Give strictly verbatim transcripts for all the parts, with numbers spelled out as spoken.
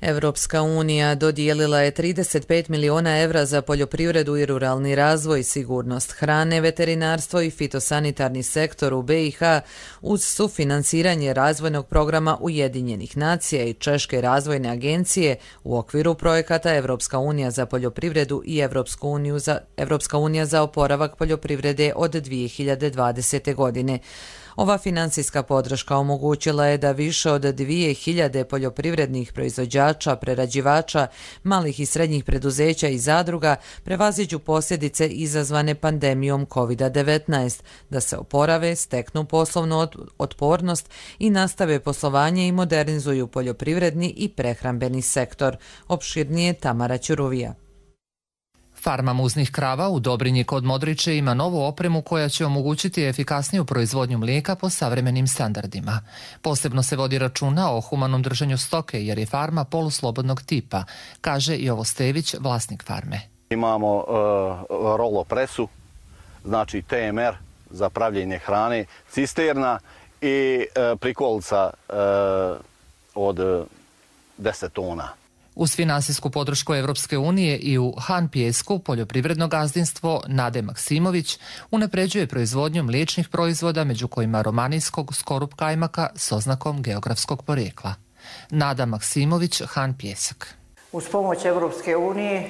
Evropska unija dodijelila je trideset pet miliona evra za poljoprivredu i ruralni razvoj, sigurnost hrane, veterinarstvo i fitosanitarni sektor u be i ha uz sufinansiranje razvojnog programa Ujedinjenih nacija i Češke razvojne agencije u okviru projekata Evropska unija za poljoprivredu i Evropsku uniju za, Evropska unija za oporavak poljoprivrede od dvije hiljade dvadesete. godine. Ova financijska podrška omogućila je da više od dvije hiljade poljoprivrednih proizvođača, prerađivača, malih i srednjih preduzeća i zadruga prevaziđu posljedice izazvane pandemijom kovid devetnaest, da se oporave, steknu poslovnu otpornost i nastave poslovanje i modernizuju poljoprivredni i prehrambeni sektor. Opširnije Tamara Ćuruvija. Farma muznih krava u Dobrinji kod Modriče ima novu opremu koja će omogućiti efikasniju proizvodnju mlijeka po savremenim standardima. Posebno se vodi računa o humanom držanju stoke jer je farma poluslobodnog tipa, kaže Jovo Stević, vlasnik farme. Imamo uh, rolo presu, znači te em er za pravljenje hrane, cisterna i uh, prikolica uh, od deset tona. Uz finansijsku podršku Evropske unije i u Han Pijesku poljoprivredno gazdinstvo Nade Maksimović unapređuje proizvodnju mliječnih proizvoda, među kojima romanijskog skorup kajmaka s oznakom geografskog porijekla. Nada Maksimović, Han Pijesak. Uz pomoć Evropske unije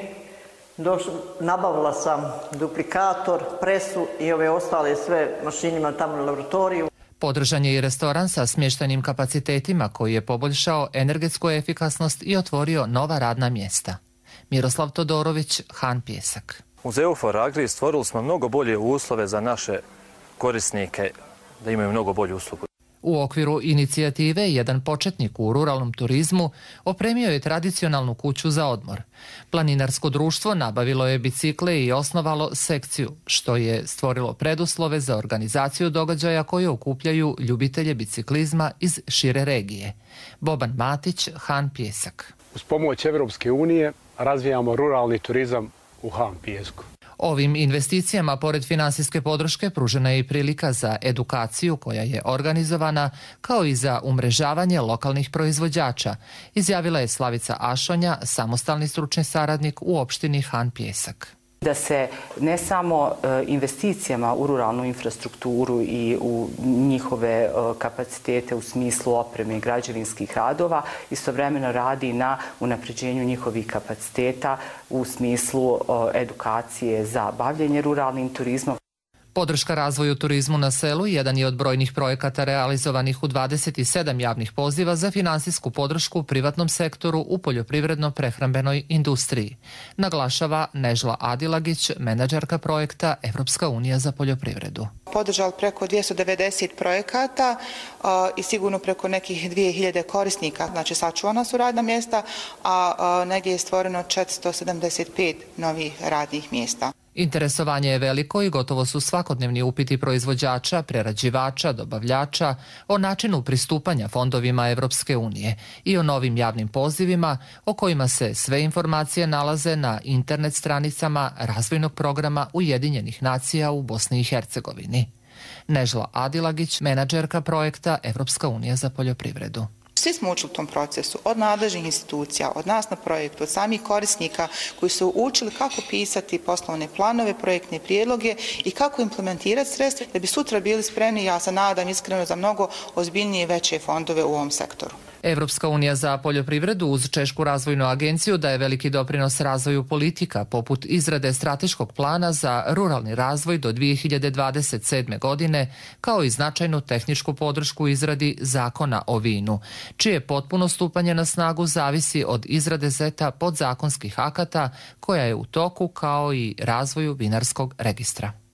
nabavila sam duplikator, presu i ove ostale sve mašinima tamo u laboratoriju. Podržan je i restoran sa smještajnim kapacitetima koji je poboljšao energetsku efikasnost i otvorio nova radna mjesta. Miroslav Todorović, Han Pijesak. Uz Eufor Agri stvorili smo mnogo bolje uslove za naše korisnike da imaju mnogo bolju uslugu. U okviru inicijative Jedan početnik u ruralnom turizmu opremio je tradicionalnu kuću za odmor. Planinarsko društvo nabavilo je bicikle i osnovalo sekciju, što je stvorilo preduslove za organizaciju događaja koji okupljaju ljubitelje biciklizma iz šire regije. Boban Matić, Han Pijesak. Uz pomoć Evropske unije razvijamo ruralni turizam u Han Pijesku. Ovim investicijama, pored finansijske podrške, pružena je i prilika za edukaciju koja je organizovana, kao i za umrežavanje lokalnih proizvođača, izjavila je Slavica Ašonja, samostalni stručni saradnik u opštini Han Pijesak. Da se ne samo investicijama u ruralnu infrastrukturu i u njihove kapacitete u smislu opreme i građevinskih radova, istovremeno radi na unapređenju njihovih kapaciteta u smislu edukacije za bavljenje ruralnim turizmom. Podrška razvoju turizmu na selu jedan je od brojnih projekata realizovanih u dvadeset sedam javnih poziva za finansijsku podršku u privatnom sektoru u poljoprivredno-prehrambenoj industriji, naglašava Nežla Adilagić, menadžerka projekta Evropska unija za poljoprivredu. Podržali preko dvjesto devedeset projekata uh, i sigurno preko nekih dvije hiljade korisnika, znači sačuvana su radna mjesta, a uh, negdje je stvoreno četiristo sedamdeset pet novih radnih mjesta. Interesovanje je veliko i gotovo su svakodnevni upiti proizvođača, prerađivača, dobavljača o načinu pristupanja fondovima Evropske unije i o novim javnim pozivima o kojima se sve informacije nalaze na internet stranicama razvojnog programa Ujedinjenih nacija u Bosni i Hercegovini. Nežla Adilagić, menadžerka projekta Evropska unija za poljoprivredu. Svi smo učili u tom procesu, od nadležnih institucija, od nas na projektu, od samih korisnika koji su učili kako pisati poslovne planove, projektne prijedloge i kako implementirati sredstva da bi sutra bili spremni, ja se nadam iskreno, za mnogo ozbiljnije i veće fondove u ovom sektoru. Evropska unija za poljoprivredu uz Češku razvojnu agenciju daje veliki doprinos razvoju politika, poput izrade strateškog plana za ruralni razvoj do dvije hiljade dvadeset sedme. godine, kao i značajnu tehničku podršku izradi zakona o vinu, čije potpuno stupanje na snagu zavisi od izrade seta podzakonskih akata koja je u toku, kao i razvoju vinarskog registra.